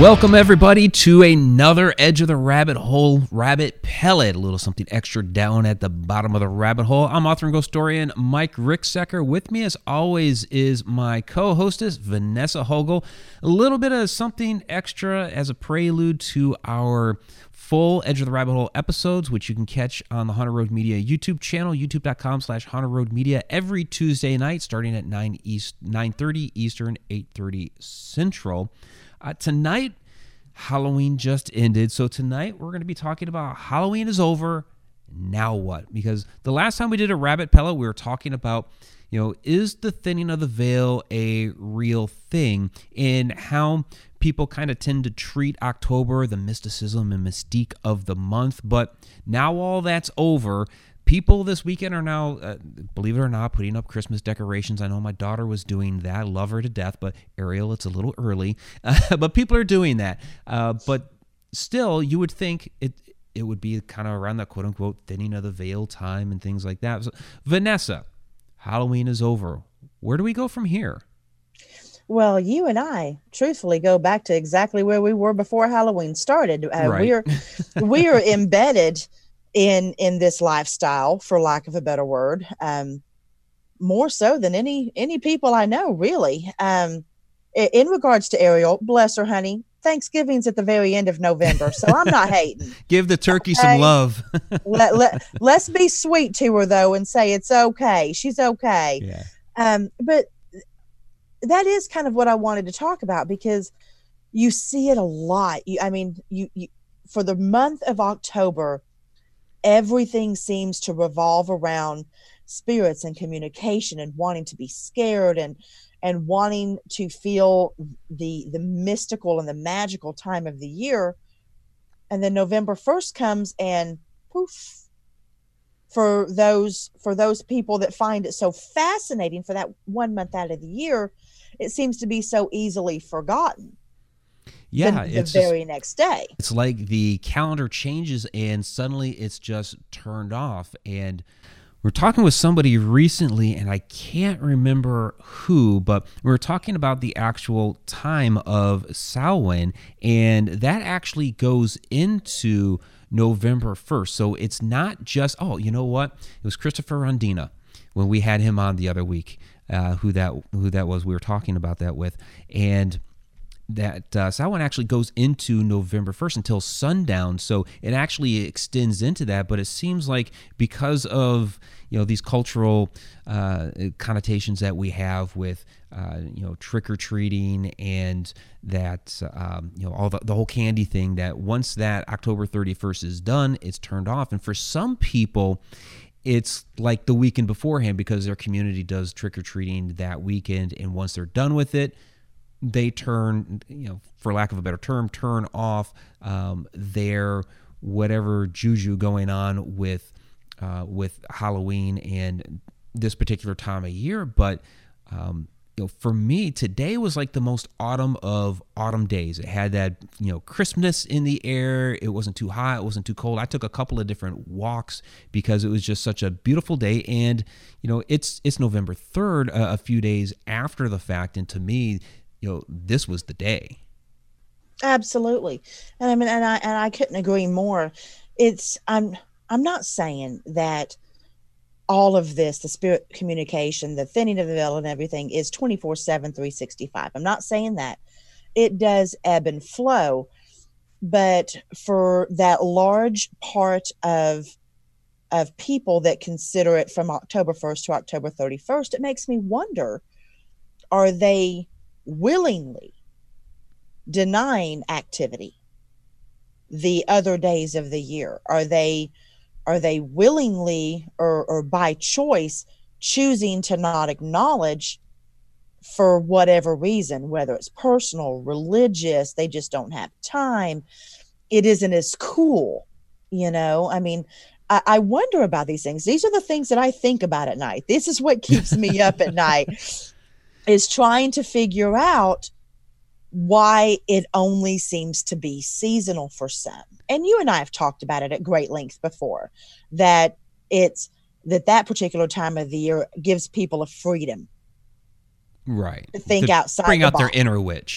Welcome everybody to another Edge of the Rabbit Hole Rabbit Pellet. A little something extra down at the bottom of the rabbit hole. I'm author and ghost historian Mike Ricksecker. With me as always is my co-hostess Vanessa Hogel. A little bit of something extra as a prelude to our full Edge of the Rabbit Hole episodes, which you can catch on the Haunted Road Media YouTube channel, youtube.com/hauntedroadmedia, every Tuesday night starting at 9:30 Eastern, 8:30 Central. Tonight, Halloween just ended, so tonight we're going to be talking about Halloween is over, now what? Because the last time we did a rabbit pellet, we were talking about, is the thinning of the veil a real thing, and how people kind of tend to treat October, the mysticism and mystique of the month. But now all that's over. People this weekend are now, believe it or not, putting up Christmas decorations. I know my daughter was doing that. I love her to death, but Ariel, it's a little early. But people are doing that. But still, you would think it would be kind of around that quote-unquote thinning of the veil time and things like that. So, Vanessa, Halloween is over. Where do we go from here? Well, you and I truthfully go back to exactly where we were before Halloween started. Right. We are embedded in this lifestyle, for lack of a better word, more so than any people I know, really. In regards to Ariel, bless her, honey, Thanksgiving's at the very end of November, so I'm not hating. Give the turkey some love. Let's be sweet to her, though, and say it's okay. She's okay. Yeah. But that is kind of what I wanted to talk about, because you see it a lot. You for the month of October, everything seems to revolve around spirits and communication and wanting to be scared and wanting to feel the mystical and the magical time of the year. And then November 1st comes and poof, for those people that find it so fascinating for that 1 month out of the year, it seems to be so easily forgotten. Yeah, the very next day. It's like the calendar changes and suddenly it's just turned off. And we're talking with somebody recently, and I can't remember who, but we were talking about the actual time of Samhain, and that actually goes into November 1st. So it's not just, you know what? It was Christopher Rondina when we had him on the other week, who that was we were talking about that with. And that Samhain actually goes into November 1st until sundown, so it actually extends into that. But it seems like because of these cultural connotations that we have with trick-or-treating and that all the whole candy thing, that once that October 31st is done, it's turned off. And for some people, it's like the weekend beforehand, because their community does trick-or-treating that weekend, and once they're done with it, they turn, for lack of a better term, turn off their whatever juju going on with Halloween and this particular time of year. But for me, today was like the most autumn of autumn days. It had that crispness in the air. It wasn't too hot. It wasn't too cold. I took a couple of different walks because it was just such a beautiful day. And it's November 3rd, a few days after the fact, and to me, this was the day. Absolutely. And I couldn't agree more. I'm not saying that all of this, the spirit communication, the thinning of the veil and everything, is 24/7, 365. I'm not saying that. It does ebb and flow. But for that large part of people that consider it from October 1st to October 31st, it makes me wonder, are they willingly denying activity the other days of the year? Are they willingly or by choice choosing to not acknowledge for whatever reason, whether it's personal, religious, they just don't have time, it isn't as cool, I wonder about these things. These are the things that I think about at night. This is what keeps me up at night, is trying to figure out why it only seems to be seasonal for some. And you and I have talked about it at great length before, that it's that particular time of the year gives people a freedom, right, to think outside bring the out box. their inner witch.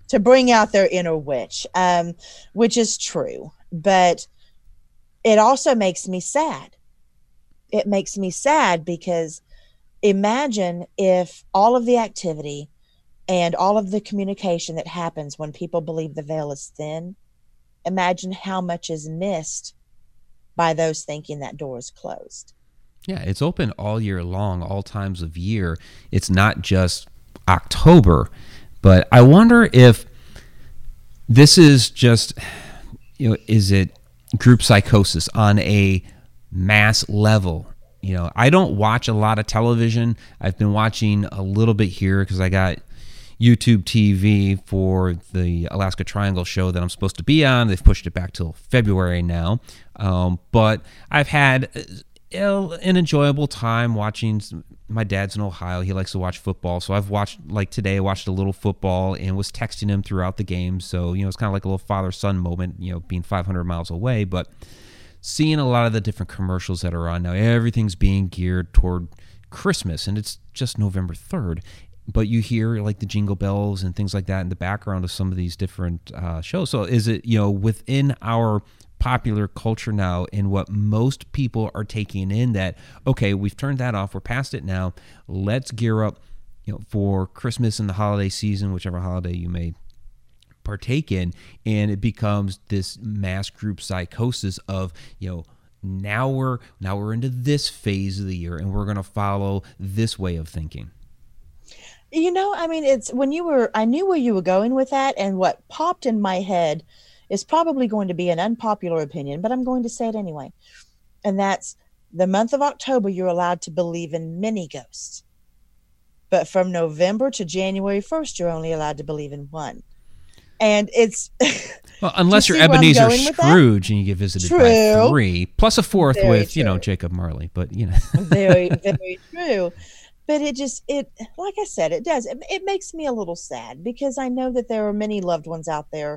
to bring out their inner witch, which is true. But it also makes me sad. It makes me sad because imagine if all of the activity and all of the communication that happens when people believe the veil is thin, imagine how much is missed by those thinking that door is closed. Yeah, it's open all year long, all times of year. It's not just October. But I wonder if this is just, is it group psychosis on a mass level? I don't watch a lot of television. I've been watching a little bit here because I got YouTube TV for the Alaska Triangle show that I'm supposed to be on. They've pushed it back till February now. But I've had an enjoyable time watching. My dad's in Ohio. He likes to watch football. So I've watched, like today, I watched a little football and was texting him throughout the game. So, it's kind of like a little father-son moment, being 500 miles away. But seeing a lot of the different commercials that are on now, everything's being geared toward Christmas. And it's just November 3rd. But you hear like the jingle bells and things like that in the background of some of these different shows. So is it, within our popular culture now and what most people are taking in that, okay, we've turned that off, we're past it now, let's gear up for Christmas and the holiday season, whichever holiday you may partake in, and it becomes this mass group psychosis of now we're into this phase of the year and we're going to follow this way of thinking. It's I knew where you were going with that, and what popped in my head is probably going to be an unpopular opinion, but I'm going to say it anyway. And that's the month of October, you're allowed to believe in many ghosts. But from November to January 1st, you're only allowed to believe in one. And it's... Well, unless you're Ebenezer Scrooge and you get visited by three, plus a fourth very with, true. Jacob Marley. But, Very, very true. But like I said, it does. It makes me a little sad because I know that there are many loved ones out there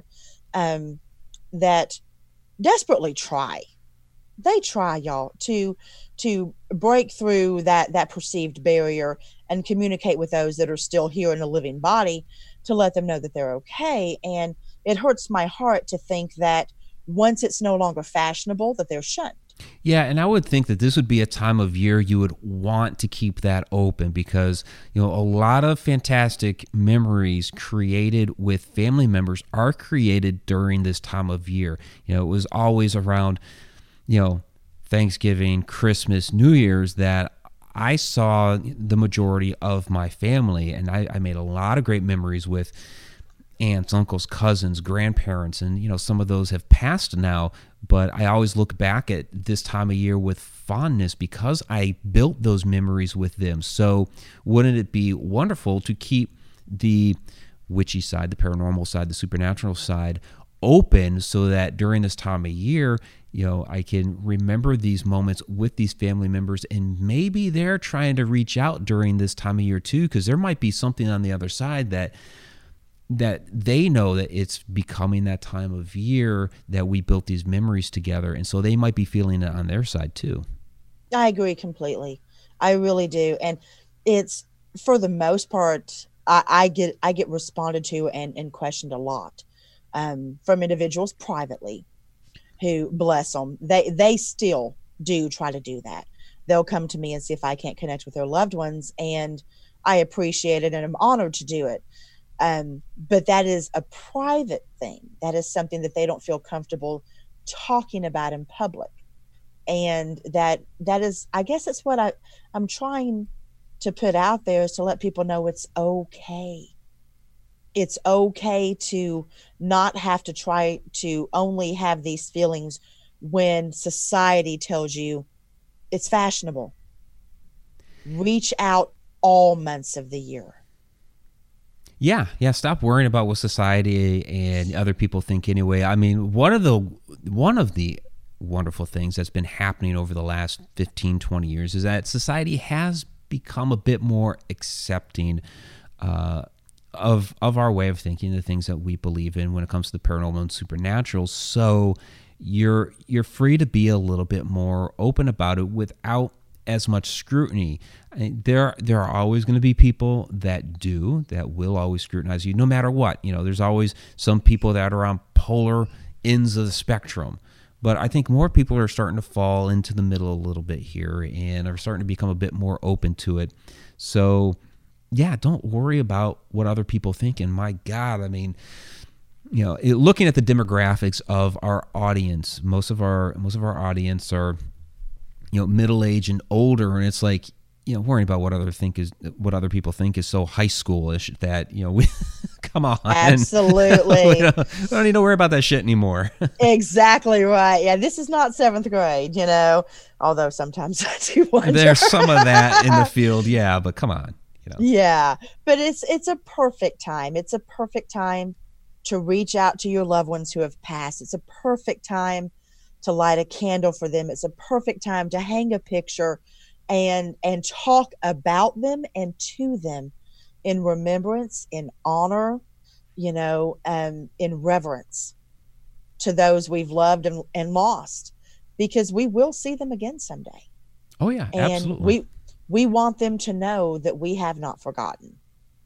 that desperately try. They try, y'all, to break through that perceived barrier and communicate with those that are still here in a living body to let them know that they're okay. And it hurts my heart to think that once it's no longer fashionable, that they're shunned. Yeah, and I would think that this would be a time of year you would want to keep that open because, a lot of fantastic memories created with family members are created during this time of year. It was always around, Thanksgiving, Christmas, New Year's that I saw the majority of my family, and I made a lot of great memories with aunts, uncles, cousins, grandparents, and some of those have passed now, but I always look back at this time of year with fondness because I built those memories with them. So wouldn't it be wonderful to keep the witchy side, the paranormal side, the supernatural side open so that during this time of year, I can remember these moments with these family members, and maybe they're trying to reach out during this time of year too, because there might be something on the other side that they know that it's becoming that time of year that we built these memories together. And so they might be feeling it on their side too. I agree completely. I really do. And it's, for the most part, I get responded to and questioned a lot from individuals privately who, bless them, they still do try to do that. They'll come to me and see if I can't connect with their loved ones. And I appreciate it and I'm honored to do it. But that is a private thing. That is something that they don't feel comfortable talking about in public. And that is, I guess that's what I'm trying to put out there, is to let people know it's okay. It's okay to not have to try to only have these feelings when society tells you it's fashionable. Reach out all months of the year. Yeah. Stop worrying about what society and other people think anyway. I mean, one of the wonderful things that's been happening over the last 15, 20 years is that society has become a bit more accepting of our way of thinking, the things that we believe in when it comes to the paranormal and supernatural. So you're free to be a little bit more open about it without as much scrutiny. There are always going to be people that will always scrutinize you no matter what. There's always some people that are on polar ends of the spectrum. But I think more people are starting to fall into the middle a little bit here and are starting to become a bit more open to it. So, yeah, don't worry about what other people think. And my God, I mean, looking at the demographics of our audience, most of our audience are, middle-aged and older, and it's like, worrying about what other people think is so high schoolish that, we come on. Absolutely. we don't need to worry about that shit anymore. Exactly right. Yeah, this is not 7th grade, although sometimes I do wonder. There's some of that in the field, yeah, but come on. Yeah, but it's a perfect time. It's a perfect time to reach out to your loved ones who have passed. It's a perfect time to light a candle for them. It's a perfect time to hang a picture and talk about them and to them in remembrance, in honor, in reverence to those we've loved and lost, because we will see them again someday. Oh yeah, absolutely. And we want them to know that we have not forgotten.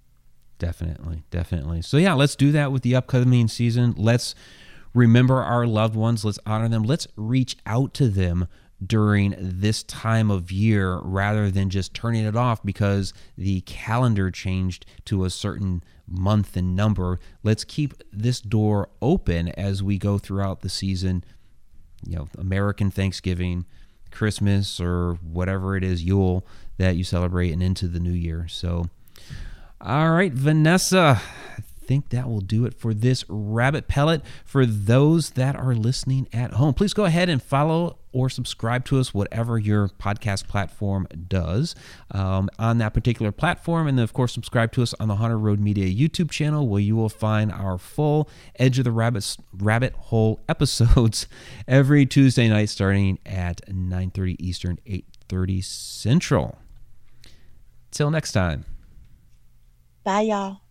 Definitely. So yeah, let's do that with the upcoming season. Let's remember our loved ones. Let's honor them. Let's reach out to them during this time of year rather than just turning it off because the calendar changed to a certain month and number. Let's keep this door open as we go throughout the season. American Thanksgiving, Christmas, or whatever it is, Yule, that you celebrate, and into the new year. So, all right, Vanessa, I think that will do it for this Rabbit Pellet. For those that are listening at home, please go ahead and follow or subscribe to us, whatever your podcast platform does on that particular platform. And then, of course, subscribe to us on the Haunted Road Media YouTube channel, where you will find our full Edge of the Rabbit Hole episodes every Tuesday night starting at 9:30 Eastern, 8:30 Central. Till next time. Bye, y'all.